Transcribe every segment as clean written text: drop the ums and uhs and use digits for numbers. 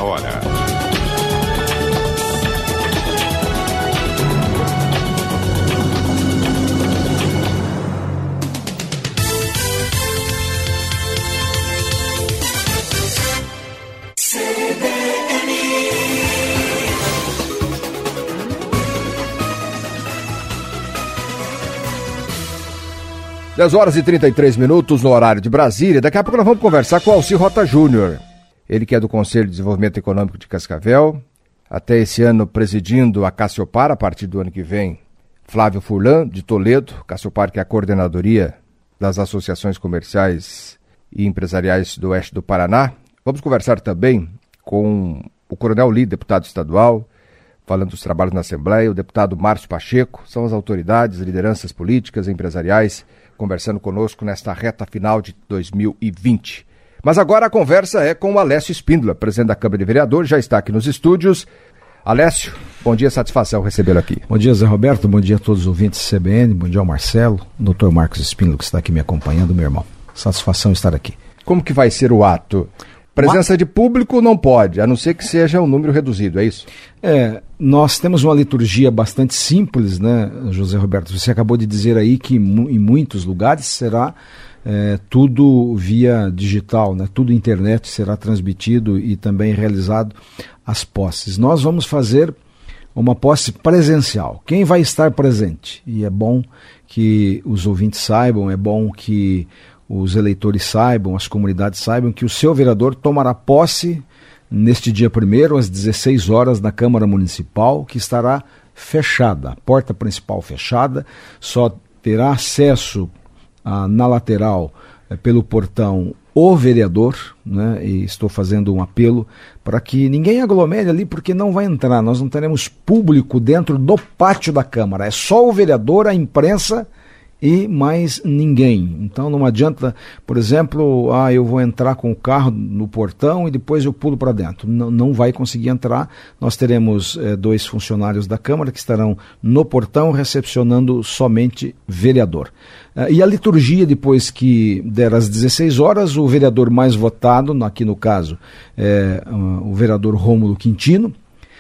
Hora. Dez horas e 33 minutos no horário de Brasília. Daqui a pouco nós vamos conversar com o Alcir Rota Júnior. Ele que é do Conselho de Desenvolvimento Econômico de Cascavel, até esse ano presidindo a Cassiopar, a partir do ano que vem, Flávio Furlan, de Toledo. Cassiopar, que é a coordenadoria das associações comerciais e empresariais do oeste do Paraná. Vamos conversar também com o Coronel Lee, deputado estadual, falando dos trabalhos na Assembleia, o deputado Márcio Pacheco, são as autoridades, lideranças políticas e empresariais conversando conosco nesta reta final de 2020. Mas agora a conversa é com o Alessio Spínola, presidente da Câmara de Vereadores, já está aqui nos estúdios. Alessio, bom dia, satisfação recebê-lo aqui. Bom dia, Zé Roberto, bom dia a todos os ouvintes do CBN, bom dia ao Marcelo, Dr. Marcos Spínola, que está aqui me acompanhando, meu irmão. Satisfação estar aqui. Como que vai ser o ato? Presença de público não pode, a não ser que seja um número reduzido, é isso? Nós temos uma liturgia bastante simples, né, José Roberto? Você acabou de dizer aí que em muitos lugares será tudo via digital, né? Tudo internet será transmitido e também realizado as posses. Nós vamos fazer uma posse presencial. Quem vai estar presente? E é bom que os ouvintes saibam, é bom que os eleitores saibam, as comunidades saibam que o seu vereador tomará posse neste dia 1º, às 16 horas, na Câmara Municipal, que estará fechada, a porta principal fechada, só terá acesso na lateral pelo portão o vereador, né? E estou fazendo um apelo para que ninguém aglomere ali, porque não vai entrar, nós não teremos público dentro do pátio da Câmara, é só o vereador, a imprensa e mais ninguém. Então não adianta, por exemplo, eu vou entrar com o carro no portão e depois eu pulo para dentro. Não vai conseguir entrar. Nós teremos 2 funcionários da Câmara que estarão no portão recepcionando somente vereador. E a liturgia, depois que der às 16 horas, o vereador mais votado, aqui no caso o vereador Rômulo Quintino,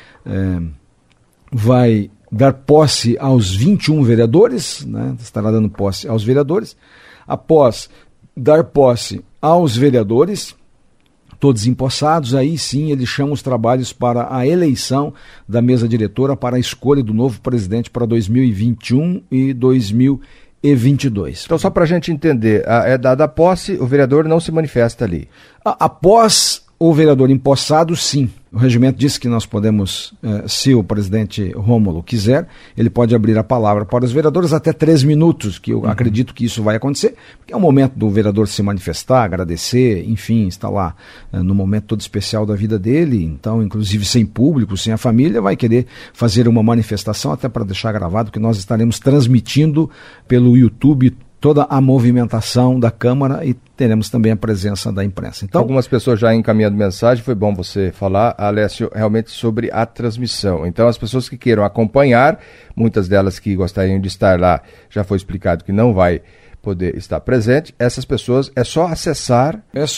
vai dar posse aos 21 vereadores, né? Estará dando posse aos vereadores. Após dar posse aos vereadores, todos empossados, aí sim ele chama os trabalhos para a eleição da mesa diretora para a escolha do novo presidente para 2021 e 2022. Então, só para a gente entender, é dada a posse, o vereador não se manifesta ali. Após o vereador empossado, sim. O regimento diz que nós podemos, se o presidente Rômulo quiser, ele pode abrir a palavra para os vereadores até 3 minutos, que eu acredito que isso vai acontecer, porque é o momento do vereador se manifestar, agradecer, enfim, está lá no momento todo especial da vida dele, então, inclusive sem público, sem a família, vai querer fazer uma manifestação, até para deixar gravado, que nós estaremos transmitindo pelo YouTube toda a movimentação da Câmara e teremos também a presença da imprensa. Então, algumas pessoas já encaminhando mensagem, foi bom você falar, Alessio, realmente sobre a transmissão. Então, as pessoas que queiram acompanhar, muitas delas que gostariam de estar lá, já foi explicado que não vai poder estar presente, essas pessoas é só acessar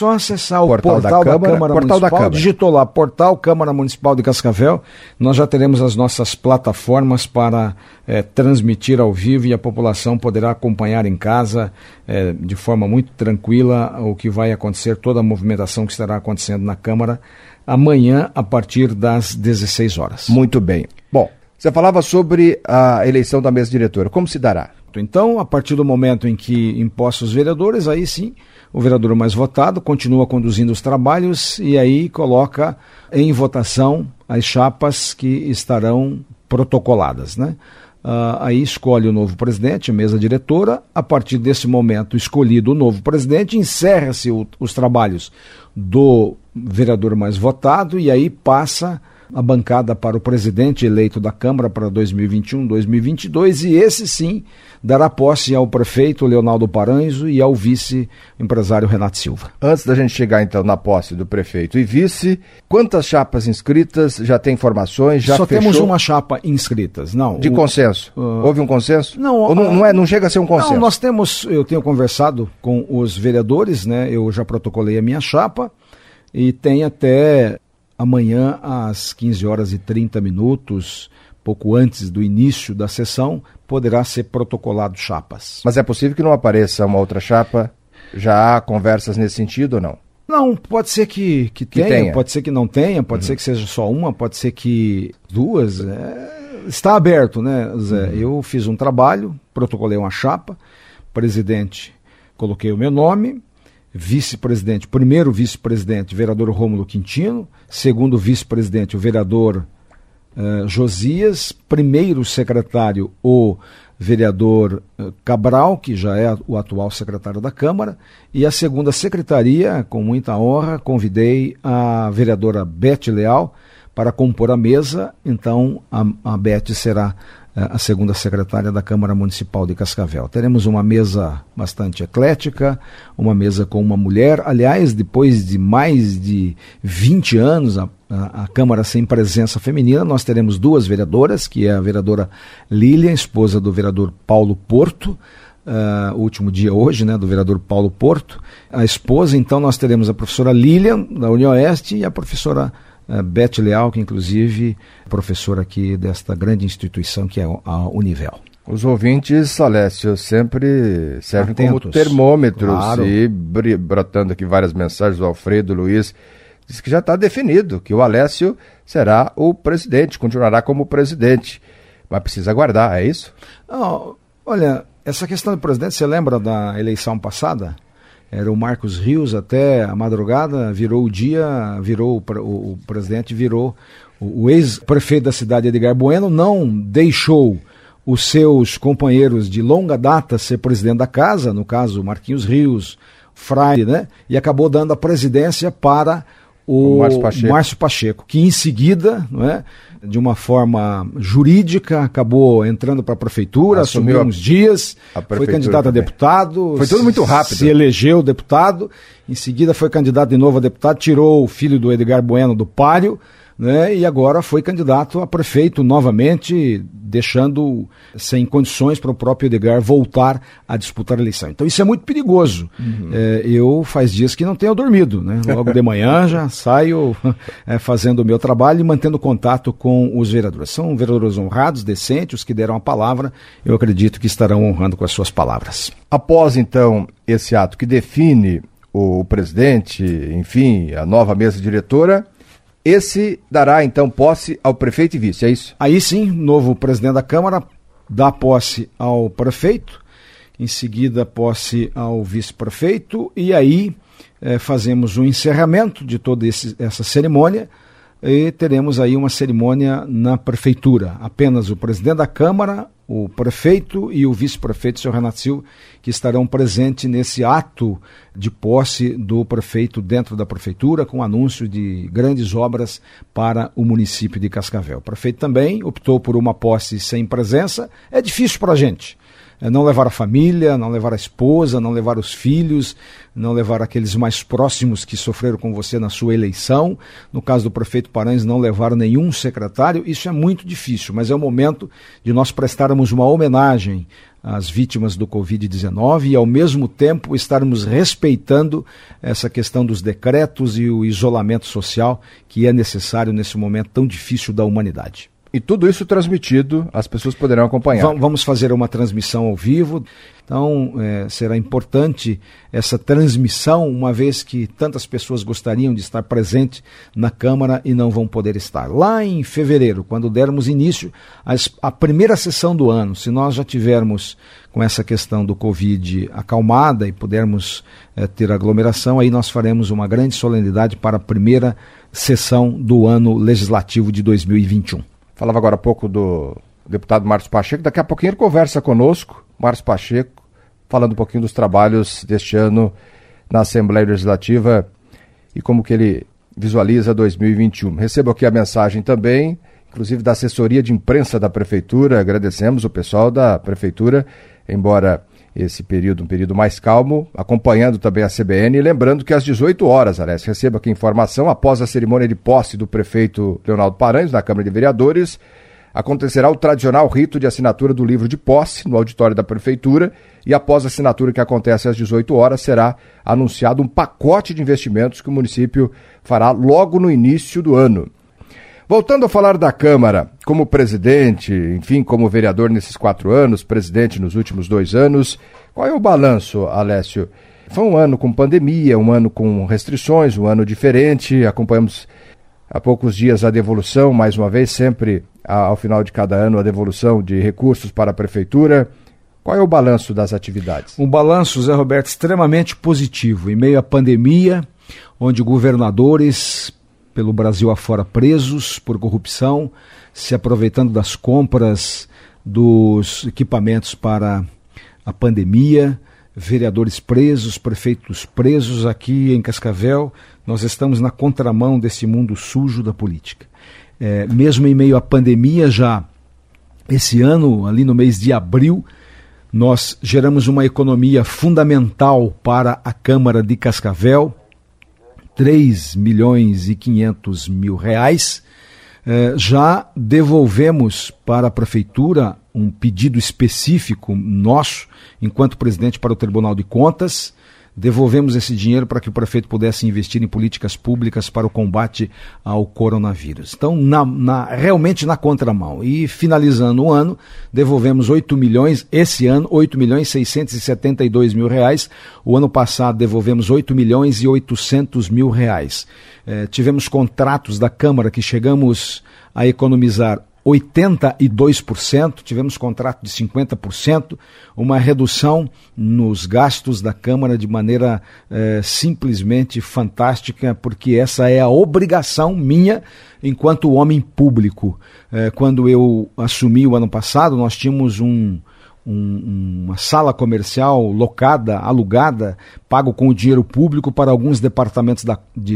o portal da Câmara Municipal, digitou lá, portal Câmara Municipal de Cascavel, nós já teremos as nossas plataformas para transmitir ao vivo e a população poderá acompanhar em casa de forma muito tranquila o que vai acontecer, toda a movimentação que estará acontecendo na Câmara amanhã a partir das 16 horas. Muito bem. Bom, você falava sobre a eleição da mesa diretora, como se dará? Então, a partir do momento em que imposta os vereadores, aí sim, o vereador mais votado continua conduzindo os trabalhos e aí coloca em votação as chapas que estarão protocoladas, né? Aí escolhe o novo presidente, a mesa diretora. A partir desse momento, escolhido o novo presidente, encerra-se os trabalhos do vereador mais votado e aí passa a bancada para o presidente eleito da Câmara para 2021, 2022 e esse sim dará posse ao prefeito Leonardo Paranhos e ao vice empresário Renato Silva. Antes da gente chegar então na posse do prefeito e vice, quantas chapas inscritas? Já tem informações? Já Só fechou? Temos uma chapa inscritas, não. De consenso? Houve um consenso? Não. Ou não chega a ser um consenso? Não, eu tenho conversado com os vereadores, né? Eu já protocolei a minha chapa e tem até amanhã às 15 horas e 30 minutos, pouco antes do início da sessão, poderá ser protocolado chapas. Mas é possível que não apareça uma outra chapa? Já há conversas nesse sentido ou não? Não, pode ser que tenha, pode ser que não tenha, pode ser que seja só uma, pode ser que duas. Está aberto, né, Zé? Eu fiz um trabalho, protocolei uma chapa, presidente, coloquei o meu nome, vice-presidente, primeiro vice-presidente, vereador Rômulo Quintino, segundo vice-presidente, o vereador Josias, primeiro secretário, o vereador Cabral, que já é o atual secretário da Câmara, e a segunda secretaria, com muita honra, convidei a vereadora Beth Leal para compor a mesa. Então a Beth será a segunda secretária da Câmara Municipal de Cascavel. Teremos uma mesa bastante eclética, uma mesa com uma mulher. Aliás, depois de mais de 20 anos a Câmara sem presença feminina, nós teremos duas vereadoras, que é a vereadora Lilian, esposa do vereador Paulo Porto, o último dia hoje, né, do vereador Paulo Porto. A esposa, então, nós teremos a professora Lilian, da União Oeste, e a professora Beth Leal, que inclusive é professora aqui desta grande instituição que é a Univel. Os ouvintes, Alessio, sempre servem atentos, como termômetros, claro. E brotando aqui várias mensagens do Alfredo Luiz, diz que já está definido que o Alessio será o presidente, continuará como presidente, mas precisa aguardar, é isso? Não, olha, essa questão do presidente, você lembra da eleição passada? Era o Marcos Rios até a madrugada, virou o dia, o presidente virou o ex-prefeito da cidade, Edgar Bueno, não deixou os seus companheiros de longa data ser presidente da casa, no caso Marquinhos Rios, Fraile, né? E acabou dando a presidência para o Márcio Pacheco, que em seguida, não é, de uma forma jurídica, acabou entrando para a prefeitura, assumiu uns dias, foi candidato a deputado. Foi tudo muito rápido. Se elegeu deputado, em seguida foi candidato de novo a deputado, tirou o filho do Edgar Bueno do páreo, né, e agora foi candidato a prefeito novamente, deixando sem condições para o próprio Edgar voltar a disputar a eleição. Então isso é muito perigoso. Eu faz dias que não tenho dormido, né? Logo de manhã já saio fazendo o meu trabalho e mantendo contato com os vereadores. São vereadores honrados, decentes, os que deram a palavra, eu acredito que estarão honrando com as suas palavras. Após então esse ato que define o presidente, enfim, a nova mesa diretora, esse dará, então, posse ao prefeito e vice, é isso? Aí sim, novo presidente da Câmara dá posse ao prefeito, em seguida posse ao vice-prefeito, e aí fazemos o encerramento de toda essa cerimônia, e teremos aí uma cerimônia na prefeitura. Apenas o presidente da Câmara, o prefeito e o vice-prefeito, o senhor Renato Silva, que estarão presentes nesse ato de posse do prefeito dentro da prefeitura, com anúncio de grandes obras para o município de Cascavel. O prefeito também optou por uma posse sem presença. É difícil para a gente. Não levar a família, não levar a esposa, não levar os filhos, não levar aqueles mais próximos que sofreram com você na sua eleição. No caso do prefeito Paranhos, não levar nenhum secretário. Isso é muito difícil, mas é o momento de nós prestarmos uma homenagem às vítimas do Covid-19 e, ao mesmo tempo, estarmos respeitando essa questão dos decretos e o isolamento social que é necessário nesse momento tão difícil da humanidade. E tudo isso transmitido, as pessoas poderão acompanhar. Vamos fazer uma transmissão ao vivo, então será importante essa transmissão, uma vez que tantas pessoas gostariam de estar presentes na Câmara e não vão poder estar. Lá em fevereiro, quando dermos início à primeira sessão do ano, se nós já tivermos com essa questão do Covid acalmada e pudermos ter aglomeração, aí nós faremos uma grande solenidade para a primeira sessão do ano legislativo de 2021. Falava agora há pouco do deputado Márcio Pacheco, daqui a pouquinho ele conversa conosco, Márcio Pacheco, falando um pouquinho dos trabalhos deste ano na Assembleia Legislativa e como que ele visualiza 2021. Recebo aqui a mensagem também, inclusive da assessoria de imprensa da Prefeitura, agradecemos o pessoal da Prefeitura, embora esse período, um período mais calmo, acompanhando também a CBN, e lembrando que às 18 horas, Alessio, recebo aqui informação, após a cerimônia de posse do prefeito Leonardo Paranhos, na Câmara de Vereadores, acontecerá o tradicional rito de assinatura do livro de posse no auditório da Prefeitura e após a assinatura, que acontece às 18 horas, será anunciado um pacote de investimentos que o município fará logo no início do ano. Voltando a falar da Câmara, como presidente, enfim, como vereador nesses 4 anos, presidente nos últimos 2 anos, qual é o balanço, Alessio? Foi um ano com pandemia, um ano com restrições, um ano diferente. Acompanhamos há poucos dias a devolução, mais uma vez, sempre ao final de cada ano, a devolução de recursos para a Prefeitura. Qual é o balanço das atividades? Um balanço, Zé Roberto, extremamente positivo. Em meio à pandemia, onde governadores pelo Brasil afora presos por corrupção, se aproveitando das compras dos equipamentos para a pandemia, vereadores presos, prefeitos presos. Aqui em Cascavel, nós estamos na contramão desse mundo sujo da política. Mesmo em meio à pandemia, já esse ano, ali no mês de abril, nós geramos uma economia fundamental para a Câmara de Cascavel, R$3.500.000. Já devolvemos para a Prefeitura um pedido específico nosso, enquanto presidente, para o Tribunal de Contas. Devolvemos esse dinheiro para que o prefeito pudesse investir em políticas públicas para o combate ao coronavírus. Então, realmente na contramão. E finalizando o ano, devolvemos 8 milhões, esse ano, R$8.672.000. O ano passado devolvemos R$8.800.000. Tivemos contratos da Câmara que chegamos a economizar 82%, tivemos contrato de 50%, uma redução nos gastos da Câmara de maneira simplesmente fantástica, porque essa é a obrigação minha enquanto homem público. Quando eu assumi o ano passado, nós tínhamos uma sala comercial locada, alugada, pago com o dinheiro público para alguns departamentos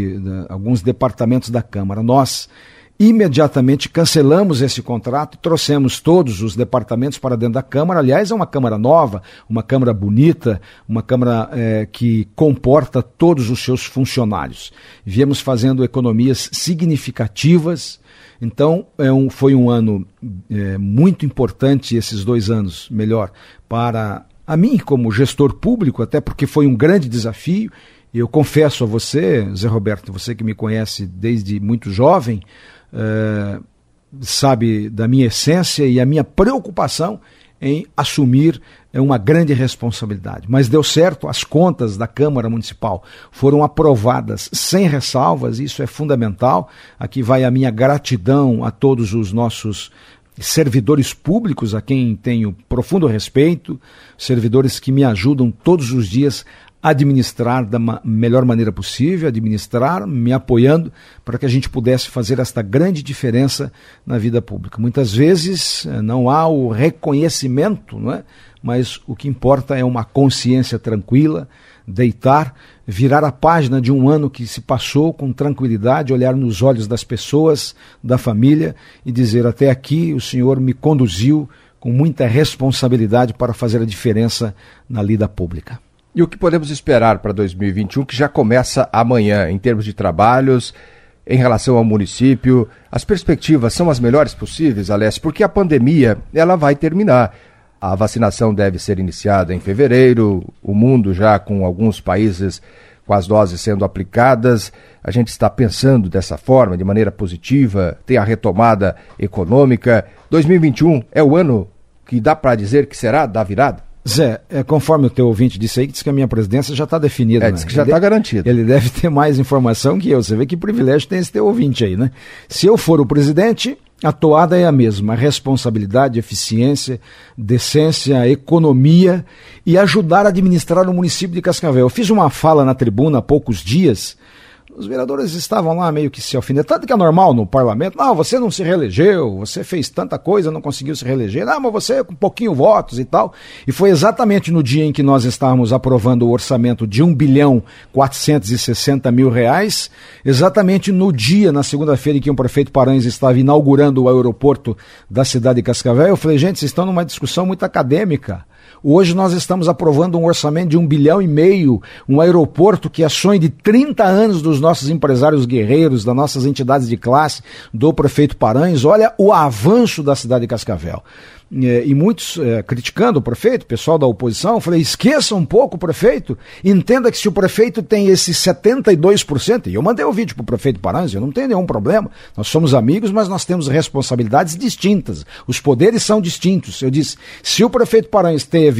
da Câmara. Nós imediatamente cancelamos esse contrato e trouxemos todos os departamentos para dentro da Câmara. Aliás, é uma Câmara nova, uma Câmara bonita, uma Câmara que comporta todos os seus funcionários. Viemos fazendo economias significativas. Então, foi um ano muito importante, esses 2 anos, melhor, para a mim como gestor público, até porque foi um grande desafio. Eu confesso a você, Zé Roberto, você que me conhece desde muito jovem, sabe da minha essência e a minha preocupação em assumir uma grande responsabilidade. Mas deu certo, as contas da Câmara Municipal foram aprovadas sem ressalvas, isso é fundamental. Aqui vai a minha gratidão a todos os nossos servidores públicos, a quem tenho profundo respeito, servidores que me ajudam todos os dias a administrar da melhor maneira possível, me apoiando para que a gente pudesse fazer esta grande diferença na vida pública. Muitas vezes não há o reconhecimento, não é? Mas o que importa é uma consciência tranquila, deitar, virar a página de um ano que se passou com tranquilidade, olhar nos olhos das pessoas, da família e dizer: até aqui o Senhor me conduziu com muita responsabilidade para fazer a diferença na lida pública. E o que podemos esperar para 2021, que já começa amanhã, em termos de trabalhos, em relação ao município? As perspectivas são as melhores possíveis, Alessio, porque a pandemia ela vai terminar. A vacinação deve ser iniciada em fevereiro, o mundo já com alguns países com as doses sendo aplicadas. A gente está pensando dessa forma, de maneira positiva, tem a retomada econômica. 2021 é o ano que dá para dizer que será da virada? Zé, conforme o teu ouvinte disse aí, diz que a minha presidência já está definida. Diz que já está garantida. Ele deve ter mais informação que eu. Você vê que privilégio tem esse teu ouvinte aí, né? Se eu for o presidente, a toada é a mesma: responsabilidade, eficiência, decência, economia e ajudar a administrar o município de Cascavel. Eu fiz uma fala na tribuna há poucos dias. Os vereadores estavam lá meio que se alfinetando, que é normal no parlamento. Não, você não se reelegeu, você fez tanta coisa, não conseguiu se reeleger. Não, mas você com pouquinho votos e tal. E foi exatamente no dia em que nós estávamos aprovando o orçamento de R$1.460.000, exatamente no dia, na segunda-feira, em que o prefeito Paranhos estava inaugurando o aeroporto da cidade de Cascavel. Eu falei: gente, vocês estão numa discussão muito acadêmica. Hoje nós estamos aprovando um orçamento de 1,5 bilhão, um aeroporto que é sonho de 30 anos dos nossos empresários guerreiros, das nossas entidades de classe, do prefeito Paranhos. Olha o avanço da cidade de Cascavel. E muitos criticando o prefeito, pessoal da oposição, eu falei, esqueça um pouco o prefeito, entenda que se o prefeito tem esse 72%, e eu mandei o vídeo para o prefeito Paranhos, eu não tenho nenhum problema, nós somos amigos, mas nós temos responsabilidades distintas, os poderes são distintos. Eu disse, se o prefeito Paranhos teve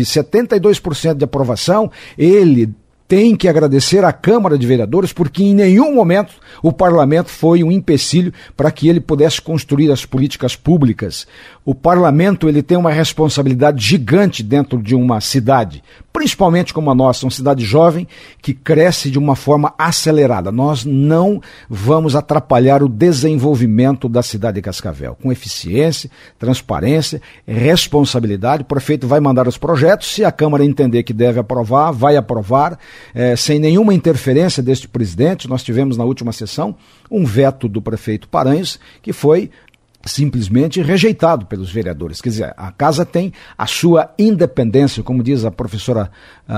72% de aprovação, ele tem que agradecer à Câmara de Vereadores, porque em nenhum momento o parlamento foi um empecilho para que ele pudesse construir as políticas públicas. O parlamento ele tem uma responsabilidade gigante dentro de uma cidade, principalmente como a nossa, uma cidade jovem que cresce de uma forma acelerada. Nós não vamos atrapalhar o desenvolvimento da cidade de Cascavel. Com eficiência, transparência, responsabilidade, o prefeito vai mandar os projetos, se a Câmara entender que deve aprovar, vai aprovar, sem nenhuma interferência deste presidente. Nós tivemos na última sessão um veto do prefeito Paranhos que foi simplesmente rejeitado pelos vereadores. Quer dizer, a casa tem a sua independência, como diz a professora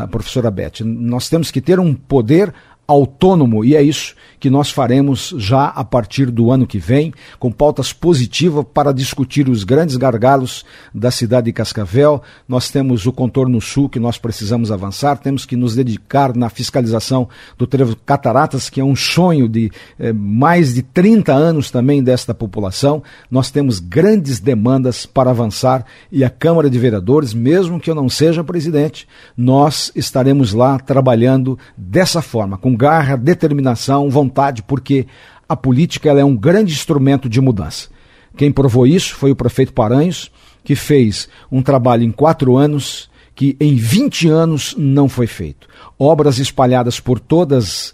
Beth. Nós temos que ter um poder autônomo, e é isso que nós faremos já a partir do ano que vem, com pautas positivas para discutir os grandes gargalos da cidade de Cascavel. Nós temos o contorno sul que nós precisamos avançar, temos que nos dedicar na fiscalização do trevo Cataratas, que é um sonho de mais de 30 anos também desta população. Nós temos grandes demandas para avançar, e a Câmara de Vereadores, mesmo que eu não seja presidente, nós estaremos lá trabalhando dessa forma, com garra, determinação, vontade, porque a política ela é um grande instrumento de mudança. Quem provou isso foi o prefeito Paranhos, que fez um trabalho em 4 anos, que em 20 anos não foi feito. Obras espalhadas por todos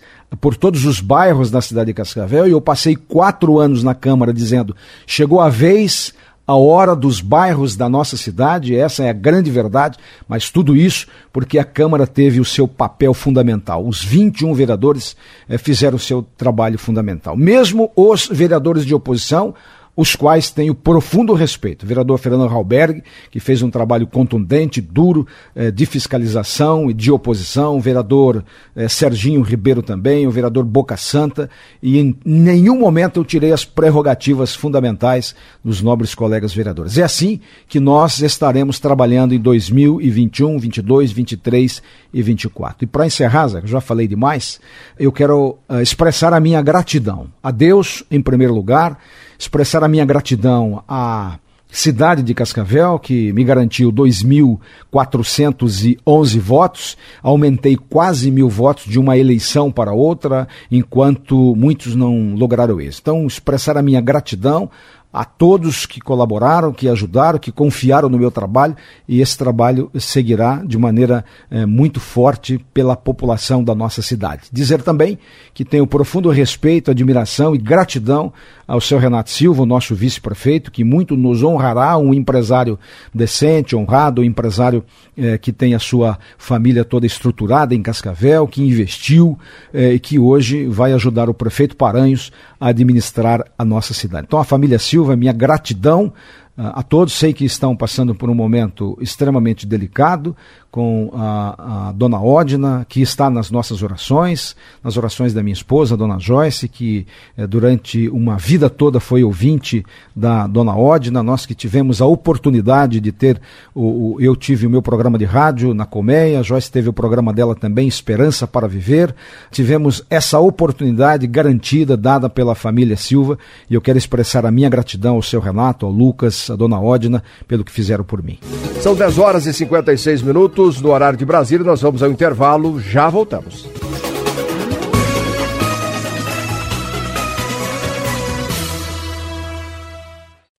os bairros da cidade de Cascavel, e eu passei 4 anos na Câmara dizendo, chegou a vez, a hora dos bairros da nossa cidade, essa é a grande verdade, mas tudo isso porque a Câmara teve o seu papel fundamental. Os 21 vereadores fizeram o seu trabalho fundamental. Mesmo os vereadores de oposição, os quais tenho profundo respeito. O vereador Fernando Halberg, que fez um trabalho contundente, duro, de fiscalização e de oposição, o vereador Serginho Ribeiro também, o vereador Boca Santa, e em nenhum momento eu tirei as prerrogativas fundamentais dos nobres colegas vereadores. É assim que nós estaremos trabalhando em 2021, 22, 23 e 24. E para encerrar, Zé, eu já falei demais, eu quero expressar a minha gratidão a Deus, em primeiro lugar, expressar a minha gratidão à cidade de Cascavel, que me garantiu 2.411 votos, aumentei quase 1.000 votos de uma eleição para outra, enquanto muitos não lograram isso. Então, expressar a minha gratidão a todos que colaboraram, que ajudaram, que confiaram no meu trabalho, e esse trabalho seguirá de maneira muito forte pela população da nossa cidade. Dizer também que tenho profundo respeito, admiração e gratidão ao seu Renato Silva, o nosso vice-prefeito, que muito nos honrará, um empresário decente, honrado, um empresário que tem a sua família toda estruturada em Cascavel, que investiu e que hoje vai ajudar o prefeito Paranhos a administrar a nossa cidade. Então, a família Silva, minha gratidão a todos. Sei que estão passando por um momento extremamente delicado, com a dona Odna, que está nas nossas orações, nas orações da minha esposa, a dona Joyce, que durante uma vida toda foi ouvinte da dona Odna. Nós que tivemos a oportunidade de ter, eu tive o meu programa de rádio na Colmeia, a Joyce teve o programa dela também, Esperança para Viver. Tivemos essa oportunidade garantida, dada pela família Silva, e eu quero expressar a minha gratidão ao seu Renato, ao Lucas, a dona Odna, pelo que fizeram por mim. São 10 horas e 56 minutos no horário de Brasília. Nós vamos ao intervalo, já voltamos.